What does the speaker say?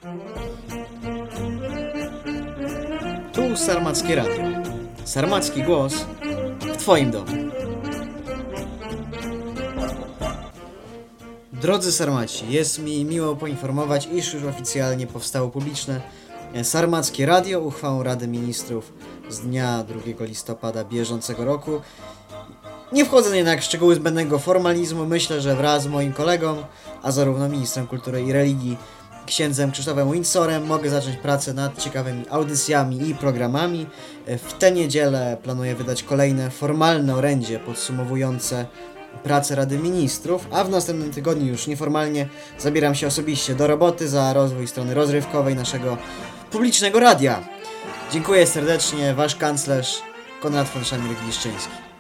Tu Sarmackie Radio. Sarmacki głos w Twoim domu. Drodzy Sarmaci, jest mi miło poinformować, iż już oficjalnie powstało publiczne Sarmackie Radio, uchwałą Rady Ministrów z dnia 2 listopada bieżącego roku. Nie wchodzę jednak w szczegóły zbędnego formalizmu, myślę, że wraz z moim kolegą, a zarówno ministrem kultury i religii, księdzem Krzysztofem Windsorem, mogę zacząć pracę nad ciekawymi audycjami i programami. W tę niedzielę planuję wydać kolejne formalne orędzie podsumowujące pracę Rady Ministrów, a w następnym tygodniu już nieformalnie zabieram się osobiście do roboty za rozwój strony rozrywkowej naszego publicznego radia. Dziękuję serdecznie, Wasz kanclerz Konrad von Szamir-Gliszczyński.